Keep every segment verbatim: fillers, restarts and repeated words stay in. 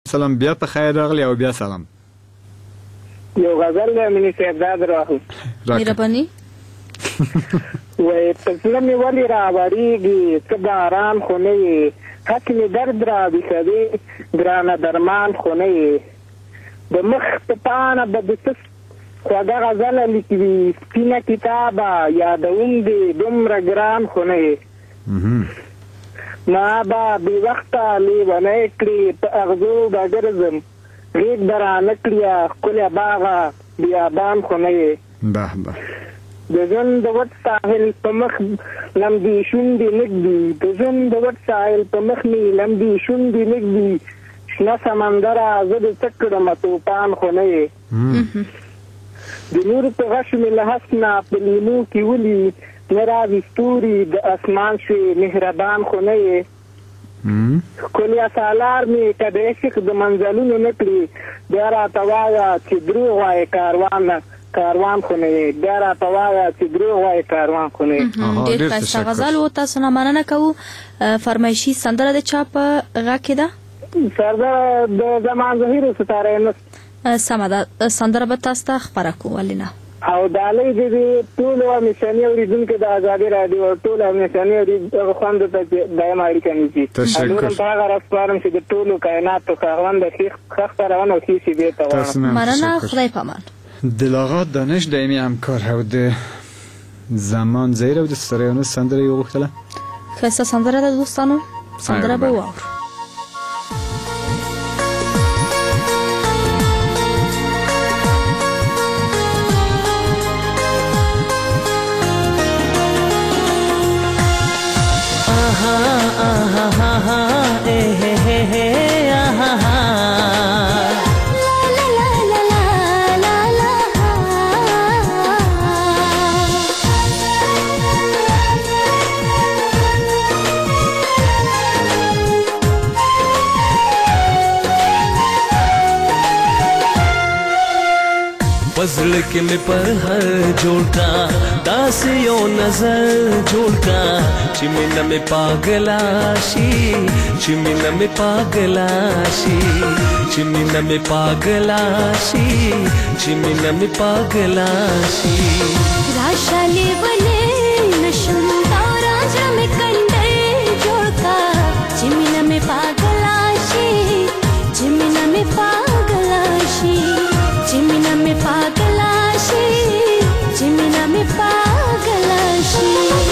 سلام بیا په خیر راغلی او بیا سلام. یو غزل د مینې صاحب دا درواخلو. مهرباني. وایي په زړه مې ولې راوریږي څه باران خو نه یې، حق مې درد راویښوي ګرانه درمان خو نه یې، د مخ په پاڼه به د څه خوږه غزله لیکي سپینه کتابه یادوم دې دومره ګران خو نه یې، ما به بې وخته لیونی کړي په اغزو به ګرځم غېږ به رانه کړي ښکلی باغه بیابان خو نه یې. به به د ژوند د وچ ساحل په مخ لمدې شونډې نږدي، د ژوند د وچ ساحل په مخ مې لمدې شونډې نږدي، شنه سمندره زه د څه کړمه توپان خو نه یې، د نور په غش مې له هس نه په لیمو کې ولي نه راځي ستوري د اسمان شوې مهربان خو نه یې، ښکلیا سالار مې که د عشق د منزلونو نه کړي بیا راته وایه چې دروغ وایې کاروان نه کاروان خو نه یې، بیا راته وایه چې دروغ وایې کاروان خو نه یې. ډېر ښایسته غزل و. تاسو نه مننه کوو. فرمایشي سندره د چا په غږ کې ده؟ سردره د زمان ظهیر و ستاره نس. سمه ده، سندره به تاسو ته خپره کوو. ولې نه. او ډالۍ دې دې ټولو همیشني اورېدونکو د ازادي راډیو ټولو همیشني خوندو ته دایمه اړیکه نیسي. نور هم په هغه راز سپارم چې د ټولو کائناتو خاوند ښه خپرونه او ښې شیبې ته غواړم. مننه، خدای پامان. دلاغا دانش دایمی همکار او د زمان زیر او د ستاره نس سندره یې وغوښتله. ښایسته سندره ده دوستانو، سندره به واورو. पजल के में पर हर जोड़का दास यो नजर जोड़का चिमिन में पागलाशी चिमिन में पागलाशी चिमिन में पागलाशी चिमिन में पागलाशी राशाले बने नशम तारा जम कंडे जोड़का चिमिन में पागलाशी चिमिन में पागलाशी चिमिना में पागलाशी चिमिना में पागलाशी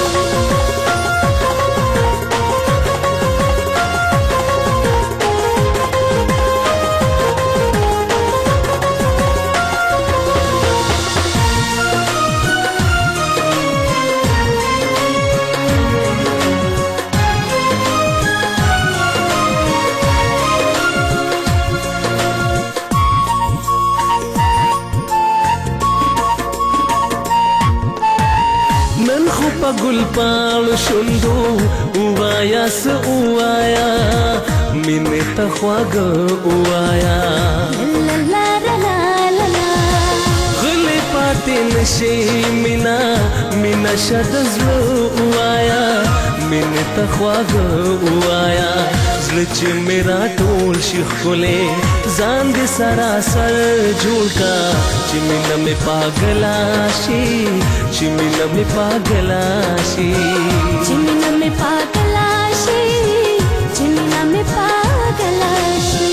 गुल पाल शुंदो उवाया स उवाया मिने तख्वाग उवाया ला ला ला ला ला गले पाते नशे मिना मिना शदज़ उवाया मिने तख्वाग उवाया ज़लच मेरा टोल शिखले जान दे सरासर जोड़का चिमिना में पागलाशी चिमिना में पागलाशी चिमिना में पागलाशी चिमिना में पागलाशी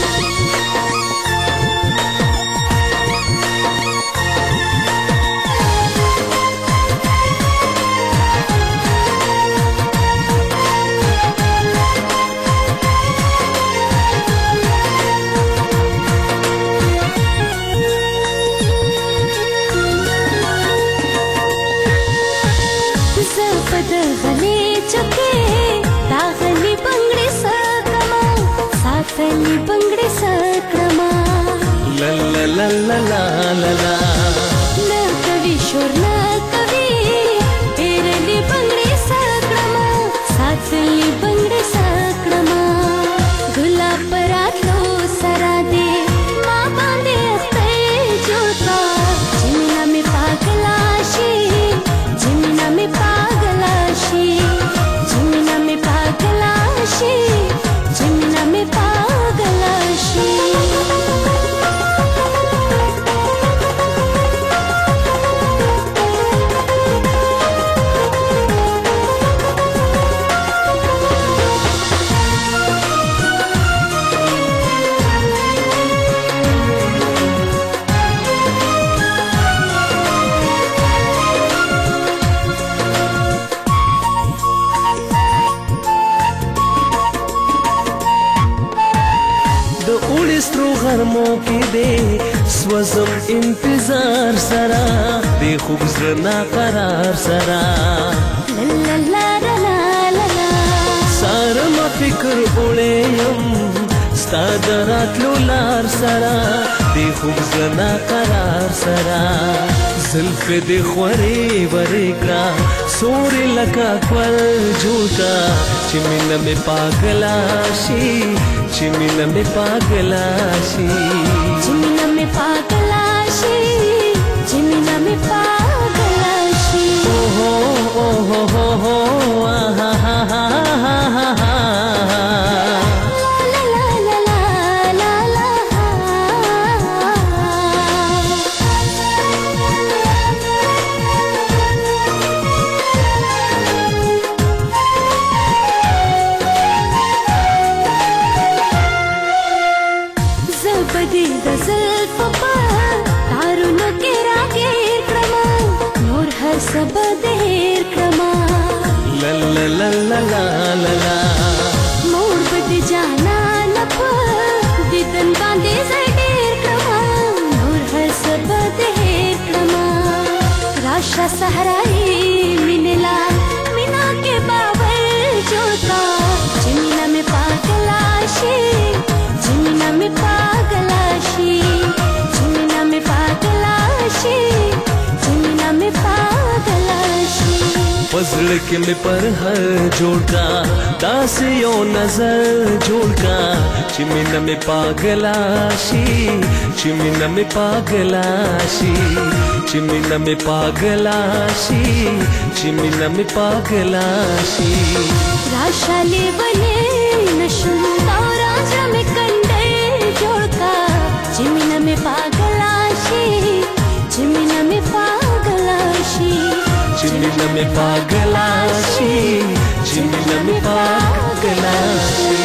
बंगड़े सक्रमा ला ला ला ला ला ला ला न कवि शोर न कवि तेरली बंगड़े सक्रमा सातली बंगड़े सक्रमा गुलाब परातलो सरा दे माँ बांधे अख्ते जोता जिमिना में पागलाशी जिमिना में पागलाशी जिमिना में पागलाशी जिमिना में पागलाशी د اوړي سترو غرمو کې دې سوزم انتظار سره دې خوږ زړه ناقرار سره لا لا لا لا لا ساره ما فکر اوړی یم ستا د راتلو لار سره دې خوږ زړه ناقرار سره زلفې دې خورې ورې کړه سورې لکه ګل جوړ کړه چې مینه مې پاگلا شي چې مینه مې پاگلا شي چې مینه مې پاگلا شي چې مینه مې پاگلا شي اوهو اوهو اوهو آها ها ها ها ها ها سب دیر کما لا لا لا لا لا لا لا مور بد جانا لپ دیدن باندې زړیر کما نور هر سب دیر کما راشا صحرائی منلا مینا کے باور جوتا جمینا میں پاگلا شی جمینا میں پاگلا شی جمینا میں پاگلا شی جمینا میں پاگلا شی پزړه کې مې پر هر جوړ کا داسې یو نظر جوړ کا چې مینه مې پاگلا شي چې مینه مې پاگلا شي چې مینه مې پاگلا شي چې مینه مې پاگلا شي راشا لیونے نشم تورا زړه مې کنډې جوړ کا چې مینه مې پاگلا شي چې مینه مې پاگلا شي چې مینه مې پاگلا شي چې مینه مې پاگلا شي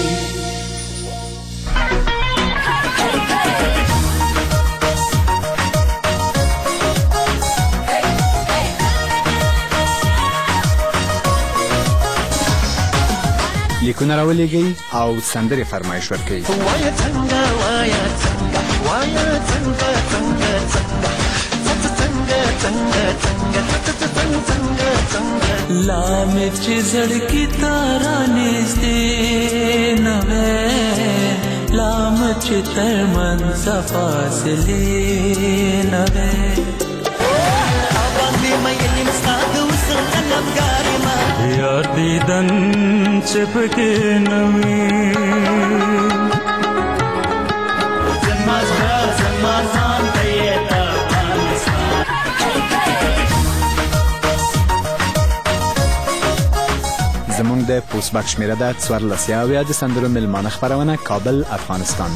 لیکونه راولېږئ او سندرې فرمایش ورکوئ. وایا څنګه وایا څنګه وایا څنګه څنګه څنګه څنګه څنګه څنګه څنګه څنګه لا مې چې زړګي تارا نږدې نه وې لا مې چې تر منځ فاصلې نه وې باندې مې یم ستاد اوس لمګارې ما یار دیدن چې پکې نه وي زما زړه زما ځان ته یې تا زمونږ د پوسټ باکس شمیره ده څوارلس یاویا د سندرو میلمانه خپرونه کابل افغانستان.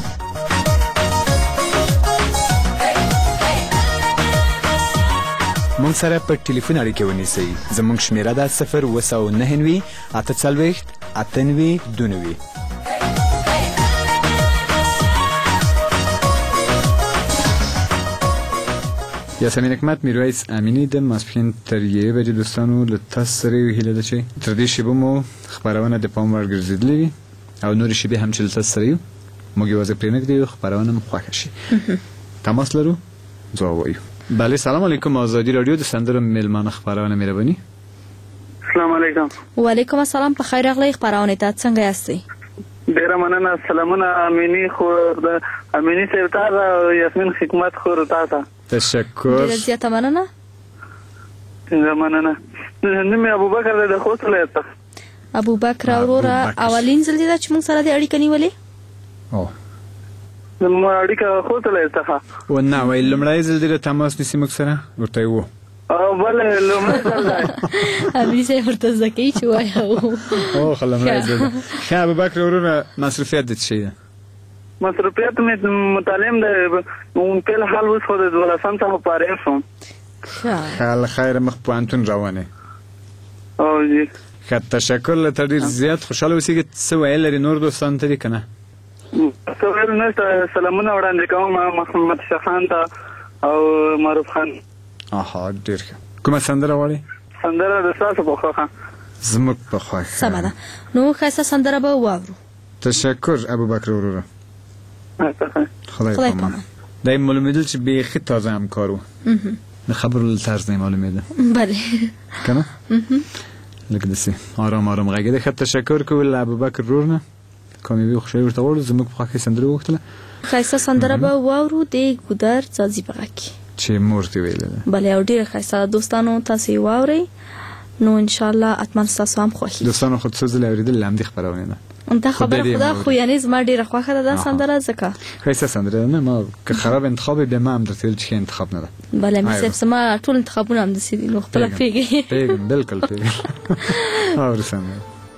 مونږ سره په ټلیفون اړیکې ونیسئ. زمونږ شمیره ده صفر اوه سوه نهه نوي اته څلوېښت اته نوي دوه نوي. یاسمین حکمت میرویس امینی د ماسپښین تر یوې بجې دوستانو له تاسو سره یو هیله ده چې تر دې شیبه مو خپرونه د پام وړ ګرځېدلې وي او نورې شیبې هم چې له تاسو سره یو موږ یوازې پرېنږدو خپرونه مو خوښه شي. تماس لرو ځواب وایو. بله سلام علیکم. آزادی رادیو د سندرو میلمانه خپرونه مهرباني. السلام علیکم. وعلیکم السلام. په خیر راغلی خپرونه ته. څنګه یاستئ؟ ډیره مننه. سلامونه امینی خور د امینی صاحب ته او یاسمین حکمت خور ته ته تشکر. ډیره زیاته مننه. ډیره مننه. نوم ابوبکر د خوست ولایت. ابوبکر اورورا اولین ځل دی چې موږ سره د اړیکې نیولې. او زموږ اړیکه خوست ولایت څخه و نه وای لمړی ځل دی تماس نیسي موږ سره ورته وو او بل لمړی ځل دی ابي سه ورته زکی چې وایو او خلمړی ځل. ښه ابوبکر اورورا مصروفیت دې شي مصروفیت مې متعلم دی په حال اوس خو د دولسم څخه پاره شوم. حال خیر مخ پوانتون روانه. او جی ښه تشکر. له تر ډیر زیات خوشاله اوسئ. څه ویل لري نور دوستان ته کنه؟ سوال نشته. سلامونه وړاندې کوم محمد شخان ته او معروف خان. آها ډیر ښه. کومه سندره غواړئ؟ سندره د تاسو په خوښه. زموږ په خوښه. سمه ده. نو ښایسته سندره به واورو. تشکر ابوبکر وروره. خدای خدای پامان پامان. دا این معلومیدل چې بیخی تازه همکار و د خبرو طرز نه معلومیده بله کنه لکه داسې آرام آرام غږېده. ښه تشکر کوو له ابوبکر ورور نه کامیابي او خوشحالي ورته غواړو. زموږ په خوښې سندره وغوښتله ښایسته سندره به واورو د ګودر ځاځي په غږ کې. چې مور دې ویلې ده. بله او ډېره ښایسته دوستانو تاسې یې واورئ نو انشاءالله حتما ستاسو هم خوښي. دوستانو خود څو ځله اورېدل له همدې خپرونې ده. دا خبره خدای دې خدا مو خو یعنی زما ډېره خوښه ده دا سندره ځکه ښایسته سندره ده. نه ما که خراب انتخاب به ما هم درته ویل چې ښه انتخاب نه ده. بله مې ایوه. صاحب زما ټول انتخابونه همداسې دي نو خپله پوهېږئ. پیږم بلکل پیږم. اورو سندره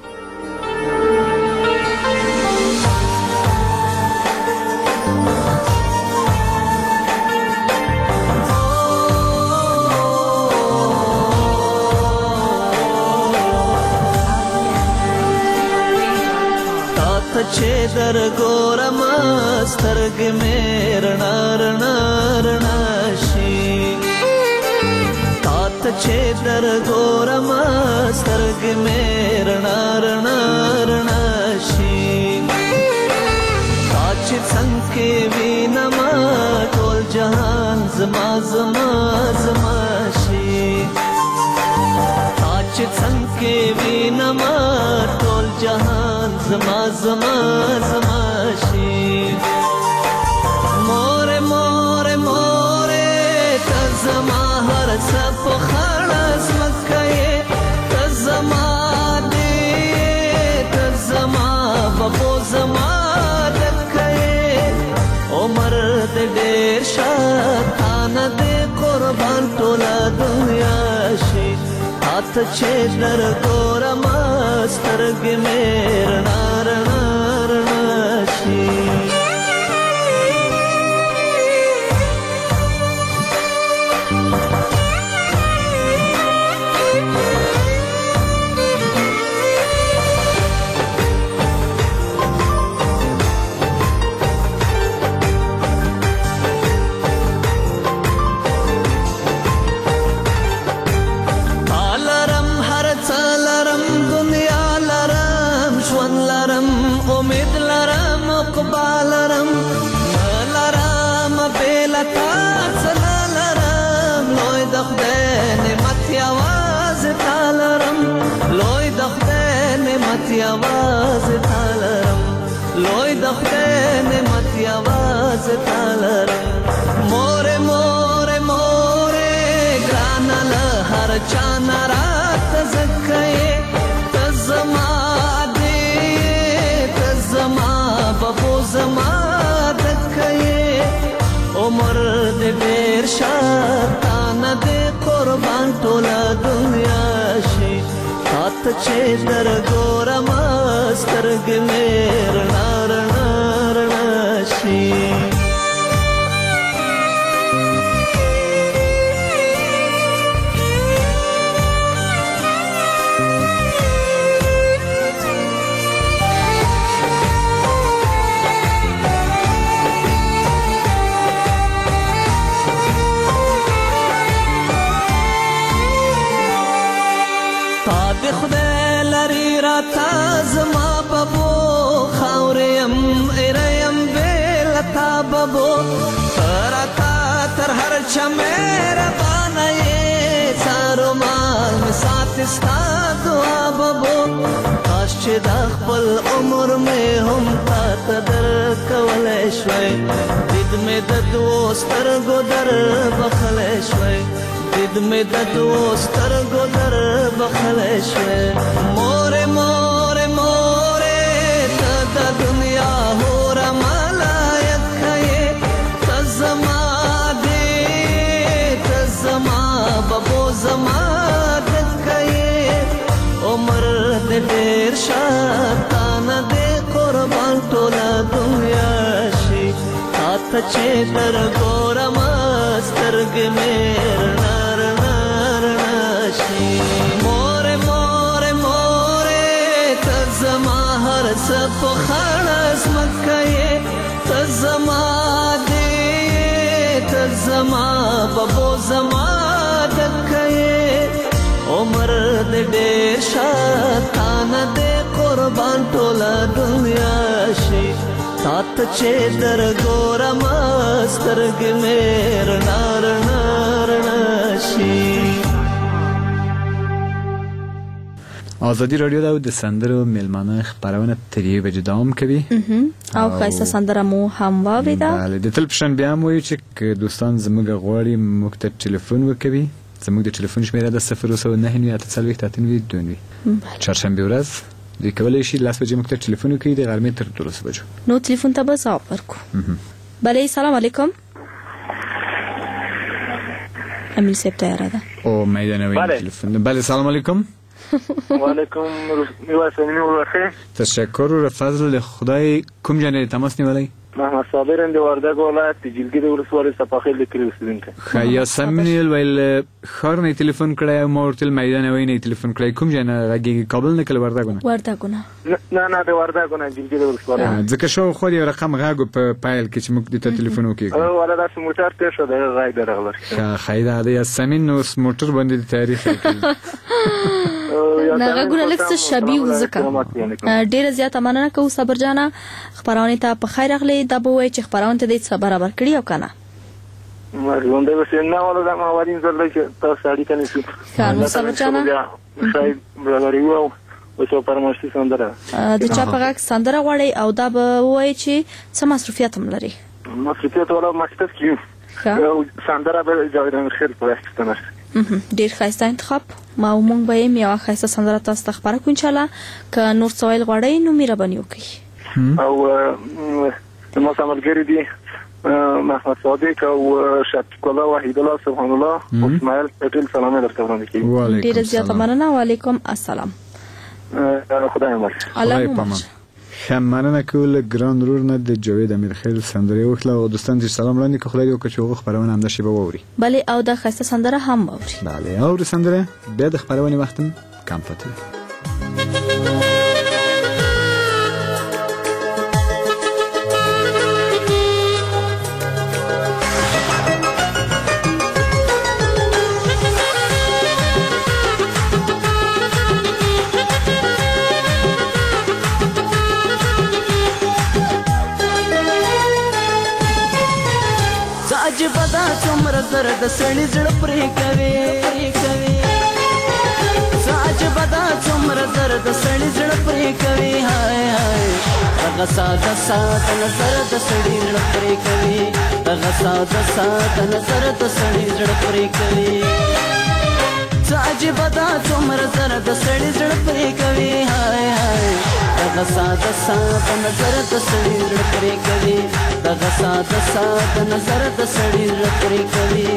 چې در ګورم سترګې مې رڼا رڼا رڼا شي تا ته چې در ګورم سترګې مې رڼا رڼا رڼا شي تا چې څنګه کې وینم ټول جهان زما زما زما شي تا چې څنګه کې وینم ټول جهان زما زما زما شي مور مور مور ته زما هر څه په خړس مکه ته زما دې ته زما بابو زما دکه عمر دې ډېر شاتانه دې قربان ټوله دنیا شي ته چې در ګورم سترګې مې رڼا رڼا رڼا شي आवाज तालरम लोय दखते ने मत आवाज तालरम मोरे मोरे मोरे ग्रानल हर चाना रात जक्के तजमा दे तजमा बबो जमा दक्के उमर दे बेर शातान दे कुर्बान टोला दुनिया शी हाथ چې در ګورم سترګې مې رڼا رڼا رڼا شي خدای لري را تازما بابو خاورم اريم بل تا بابو ترتا تر هر چمر باندې سارو مال مسات استا دعا بابو کاش چې د خپل عمر مې هم تا تدر کولای شوي دید مې د دوستر ګدر بخلای شوي دید میں د دوستر ګدر بخلای شوي مور مور مور ته د دنیا هور ملایک کړي تزما دې تزما بابو زما د کړي عمر دې ډېر شاتان دې قربان ټوله دنیا شي ته چې در ګورم سترګې مې رڼا مور مور مور ته زما هر څه په خړس مکه ته زما دې ته زما بابو زما دکه عمر دې ډېر شاتان دې قربان ټوله دنیا شي تا ته چې در ګورم سترګې مې رڼا رڼا رڼا شي. ازادي رادیو دا د سندرو میلمانه خبرونه تر یوې بجې دوام کوي او ښایسته سندره مو هم واورېده. بله د تل په شان بیا هم وایو چې که دوستان زموږ غواړي موږ ته ټلیفون وکوي. زموږ د ټلیفون شمیره د صفر اوه سوه نهه نوي اته څلوېښت اته نوي دوه نوي. چهارشنبې ورځ دوی کولی شي لس بجې موږ ته ټلیفون وکړي د غرمې تر دولسو بجو. نو تلیفون ته به ځواب ورکړو. بله سلام علیکم. امیل صاحب تیاره ده. او میدانوی تلیفون. بله سلام علیکم. وعلیکم میراث امینی ورخه. تشکر و فضل خدای. کوم جانب تماس نیولی؟ محمد صابر اند وردګ ولایت جلګي د ولسوالۍ صفاخیل د کلی اوسیدونکی. خیا سمنیل ویل خار نه تلیفون کړی او مورتل میدان وای نه تلیفون کړی. کوم جانب راګي کابل نه کله وردګونه؟ وردګونه. نه نه د وردګونه جلګي د ولسوالۍ. ځکه شو خو یو رقم غاګو په پایل کې چې موږ د تلیفون وکړو. او ولا د موټر ته شو د غاګ درغلر. خا خیدا د یاسمین نو موټر باندې د تاریخ نه غوونه لکه شبیه وزکه. ډیره زیاته مننه کوم صبر جانا. خبرونه ته په خیر اغلی دا به وای چې خبرونه ته د څه برابر کړی او کنه. مرګونده وسنه ولا د ماوادین زړه چې تاسو اړیکه نشي. خانو صبر جانا. شاید برابرې وو او څو پرماشتي سندره. د چا په غاک سندره غواړي او دا به وای چې څه مصرفیت هم لري. مصرفیت ولا مکتب کیو. سندره به جاویدان خیر پرستنه. ډیر ښایسته انتخاب. ما مونږ به یې یو ښایسته سندره تاسو ته خبره کوم انشاءالله. که نور سوال غواړئ نو مهرباني وکړئ. او ما سملګری دي محمد صادق او شفیق الله وحید الله سبحان الله او اسماعیل پټیل سلام درته وړاندې کوي. ډیر زیاته مننه. وعلیکم السلام. خدای مو الله پامان. مننه کول ګران رور نه د جاوید امیر خیل سندره وکړه او دوستان دې سلام وړاندې کوي. خدای وکړي چې هغه خبرونه هم د شی به ووري. بله او د خسته سندره هم ووري. بله او د سندره بیا د خبرونه وخت کم پاتې. بدا څومره زرد سړی زړه پرې کوي پرې کوي. ساج بدا څومره زرد سړی زړه پرې کوي. هاي هاي هغه ساده ساده نظر د سړی زړه پرې کوي. هغه ساده ساده نظر د سړی زړه پرې کوي. ساج بدا څومره زرد سړی زړه پرې کوي. هاي هاي هغه ساده ساده نظر د سړی زړه پرې کوي. هغه ساده ساده نظر د سړی زړه پرې کوي.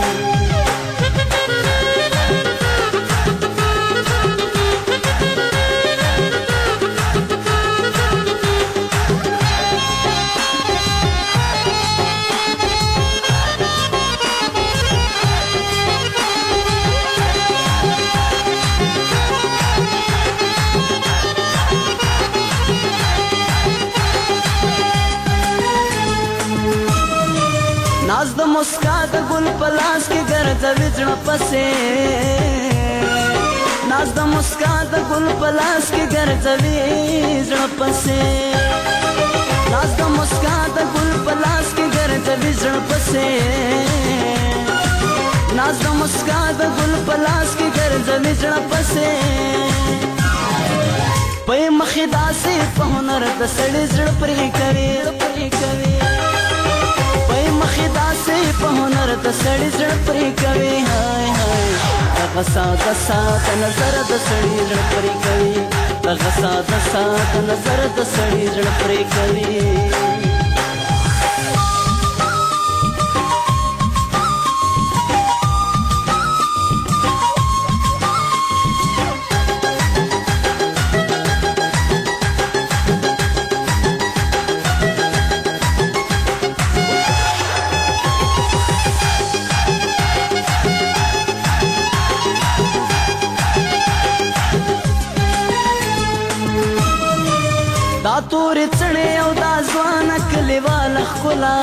ناز د مسکا د ګل پلاس کې ګرځوي زړه پسې. ناز د مسکا د ګل پلاس کې ګرځوي زړه پسې. ناز د مسکا د ګل پلاس کې ګرځوي زړه پسې. ناز د مسکا د ګل پلاس کې ګرځوي زړه پسې. په مخې داسې په هنر د سړي زړه پرې کوي پرې کوي. مخې داسې په هنر د سړي زړه پرې کوي. هاي هاي هغه ساده ساده نظر د سړي زړه پرې کوي. هغه ساده ساده نظر د سړي زړه پرې کوي. دا تورې څڼې او دا ځوانه کلیواله ښکلا.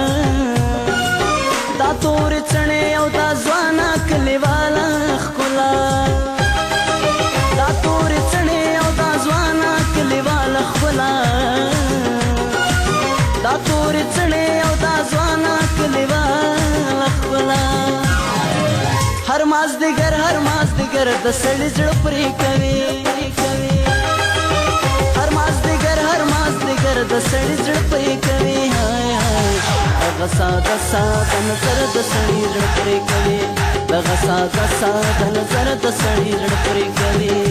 دا تورې څڼې او دا ځوانه کلیواله ښکلا. دا تورې څڼې او دا ځوانه کلیواله ښکلا. تورې څڼې او دا ځوانه کلیوال خپله هر مازدیګر هر مازدیګر د سړي زړه پرې کوي هر مازدیګر هر مازدیګر د سړي زړه پرې کوي هاي هاي دغه ساده ساده نظر د سړي زړه پرې کوي دغه ساده ساده نظر د سړي زړه پرې کوي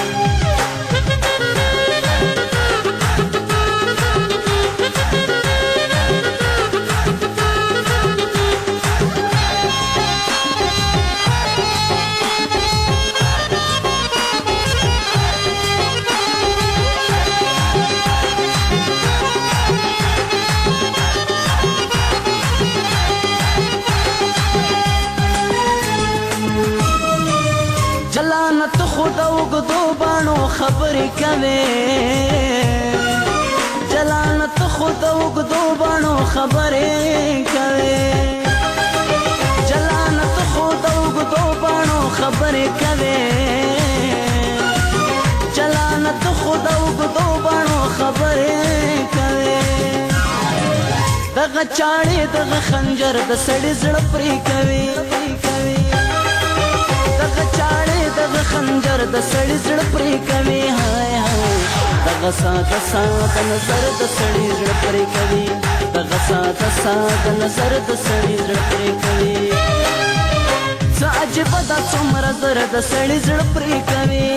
جلانت خود اوږدو باڼو خبرې کوي جلانت خود اوږدو باڼو خبرې کوي جلانت خود اوږدو باڼو خبرې کوي جلانت خود اوږدو باڼو خبرې کوي دغه چاړې دغه خنجر د سړي زړه پرې کوي دغه چاړې دغه خنجر د سړي زړه پرې کوي هاي هاي دغه ساده ساده نظر د سړي زړه پرې کوي دغه ساده ساده نظر د سړي زړه پرې کوي څه عجیبه دا څومره زر د سړي زړه پرې کوي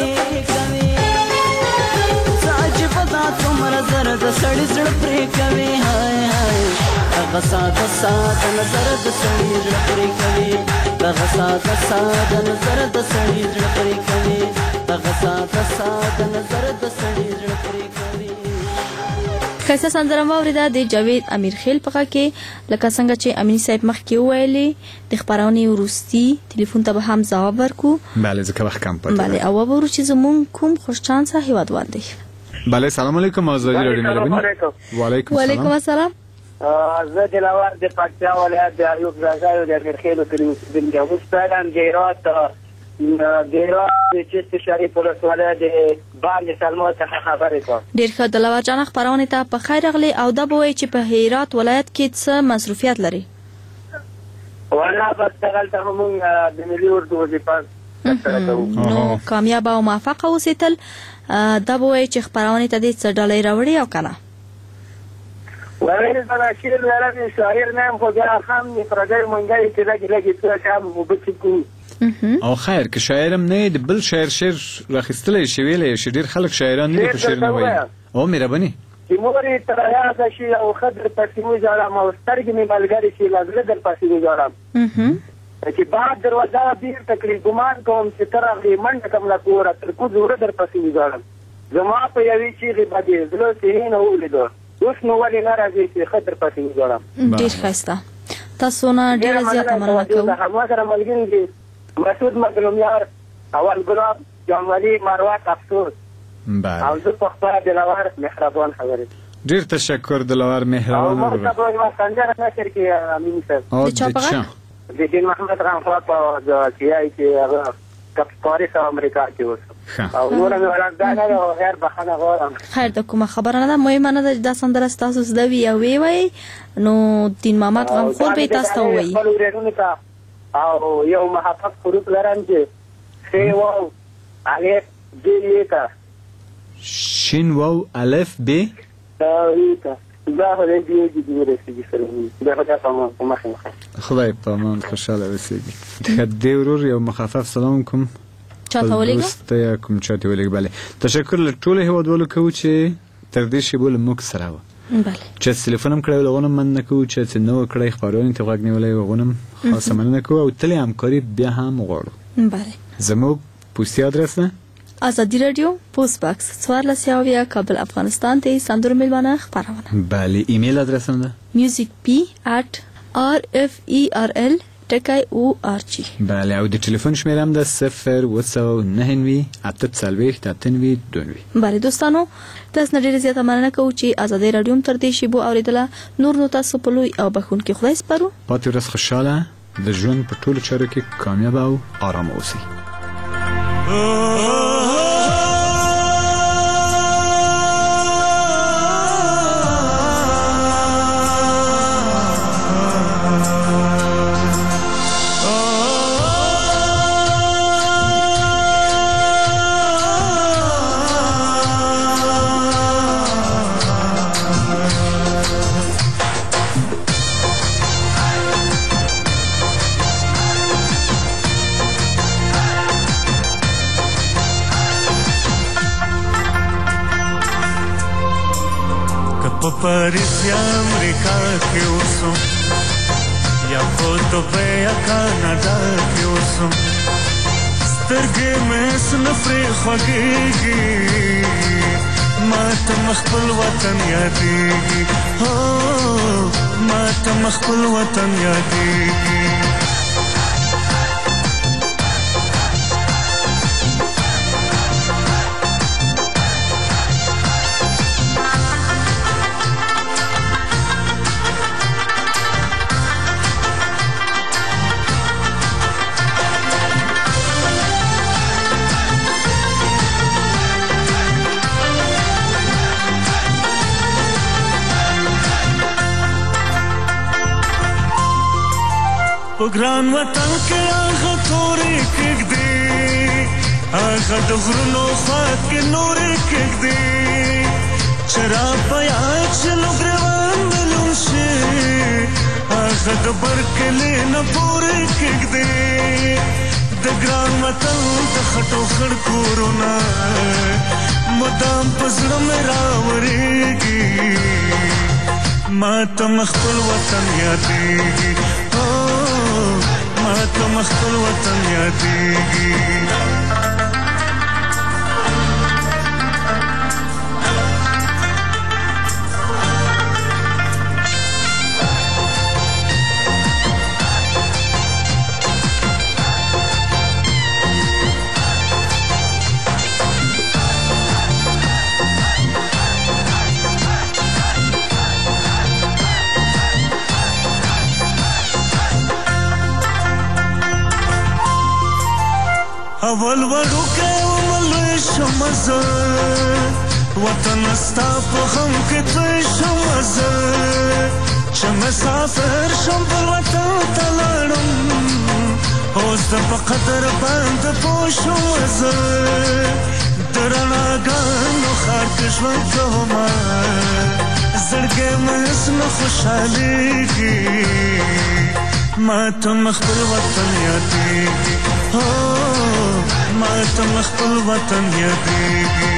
څه عجیبه دا څومره زر د سړي زړه پرې کوي هاي هاي دغه ساده ساده نظر د سړي زړه پرې کوي دغه ساده ساده نظر د سړي زړه پرې کوي دغه ساده ساده نظر د سړي زړه پرې کوي ښایسته سندره مو اورېده د جاوید امیرخیل په غږ کې لکه څنګه چې امیني صاحب مخکې وویلې د خپرونې وروستي تلیفون ته به هم ځواب ورکړو بله ځکه وخت کم پاتې بله او وبورو چې زمونږ کوم خوشچانسه هیوادوال دی بله سلام علیکم آزادي راډیو مهرباني وعلیکم وعلیکم السلام زه دلاور د پکتیا ولایت د ایوب رضایو د امیرخیل اوسېدونکی یم اوس فعلا د هرات د هرات د چست شریف ولسوالۍ د باندې سلما څخه خبرې کوم ډېر ښه دلاور جانه خپرونې ته په خیر راغلې او دا به وایي چې په هرات ولایت کې څه مصروفیت لري والله بس دغلته مونږ د ملي اردو وظیفه نو کامیابه او موفقه اوسېدل دا به وایي چې خپرونې ته دې څه ډالۍ راوړي او که نه ولی زنه شیر لرم شاعر نیم خو بیا هم پردی منگهی که لگی لگی تو هم مبچی کنی او خیر که شاعرم نه د بل شاعر شعر راخیستلی شي ویلی شي ډېر خلک شاعران نه دي په شعر نه وایي او مهرباني چې مورې تر یاده شي او ښه در پسې وژاړم او سترګې مې ملګرې شي له زړه در پسې وژاړم چې بعد دروازه بېرته کړي ګمان کوم چې ته راغلې منډه کړم له کوره تر کوز وره در پسې وژاړم زما په یوې چیغې باندې زړه صحیح نه ولیدو اوس نو ولې نه راځي چې ښه در پسې وژاړم ډېر ښایسته تاسو نه ډېره زیاته مننه کوو ما سره ملګري دي مسعود مظلومیار اول ګلاب جانولي مروت افسوس او زه په خپله دلاور مهربان خبرې ډېر تشکر دلاور مهربان او موږ ته په مسنجر نشر کې امین صاحب او د چا د دین محمد غنخوا په سیای کې هغه کپ پاریس او امریکا کې اوسه او نور مې ولادانه او غیر بخنه غواړم خیر د کومه خبره نه ده مهمه نه ده دا سندره ستاسو زده وي او وی وی نو دین محمد غمخور به تاسو ته وایي او یو محقق حروف لرم چې سی واو الف بی تا شین واو الف بی تا دا خدای دې دې ورسېږي سره دا خدای په مخه مخه خدای په امان خوشاله اوسېږي خدای ورور یو مخفف سلام کوم چاته ولېږه ته کوم چاته ولېږه بله تشکر له ټولو هیوادوالو کوو چې تر دې شیبو له موږ سره وه بله چې تلیفون هم کړی و هغونه مننه کوو چې څه نه و کړی خپرونې ته غوږ نیولی و هغونه هم خاصه مننه کوو او تلې همکاري بیا هم غواړو بله زموږ پوستي ادرس ده آزادي راډیو پوسټ باکس څوارلس یاویا کابل افغانستان ته سندرو میلمانه خپرونه بله ایمیل ادرس هم ده میوزیک پی ات آر اف ای آر ال ټکی او آر جی بله او د ټلیفون شمېره هم ده صفر اوه سوه نهه نوي اته څلوېښت اته نوي دوه نوي بله دوستانو تاسو نه ډېره زیاته مننه کوو چې ازادۍ راډیو هم تر دې شیبو اورېدله نور نو تاسو په لوی او بښونکي خدای سپارو پاتې ورځ خوشحاله د ژوند په ټولو چارو کې کامیابه او ارامه اوسئ پاریس یا امریکا کې اوسم یا په دوبۍ یا کاناډا کې اوسم سترګې مې سنفرې خوږېږي ما ته مخ خپل وطن یادېږي هو ما ته مخ خپل وطن یادېږي په ګران وطن کې هغه تورې کېږدي هغه د غرونو خواږ کې نورې کېږدي چې را په یاد شي لو ګرېوان معلوم شي هغه د بر کلي نه پورې کېږدي د ګران وطن د خټو خړ کورونه مدام په زړه مې راورېږي ما ته مخ خپل وطن یادېږي ما ته مخ خپل وطن یادېږي اول وړو کې وملوی شم زه وطن ستا په غم کې توی شم زه چې مسافر شم بل وطن ته لاړم اوس د په قدر باندې پوه شم زه د رڼاګانو ښار کې ژوند کومه زړګی مې هېڅ نه خوشحالېږي ما ته مې خپل وطن یادېږي ما ته مې خپل وطن یادېږي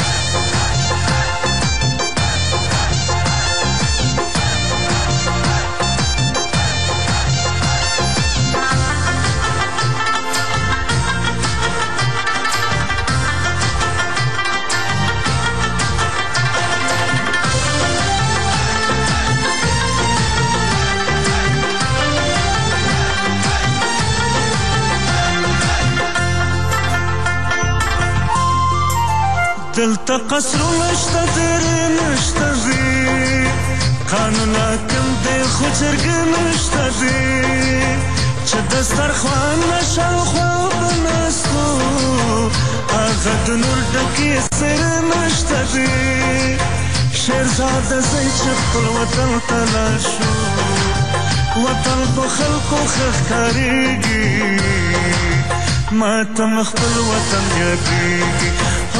دلته قصرونه شته ډېرې نشته دي قانون حاکم دی خو جرګې نشته دي چې دسترخوان نه شاوخوا به ناستو هغه د نور ډکې څېرې نشته دي شیرزاده ځئ چې خپل وطن ته لاړ شو وطن په خلکو ښه ښکارېږي ما ته مې خپل وطن یادېږي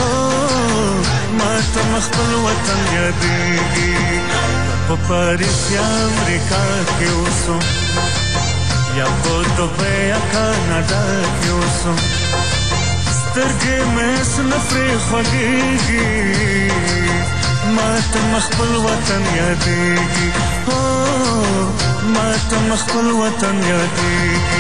ما ته مې خپل وطن یادېږي په پاریس یا امریکا کې اوسم یا په دوبۍ یا کاناډا کې اوسم سترګې مې سنفرې خوږېږي ما ته مې خپل وطن یادېږي ما ته مې خپل وطن یادېږي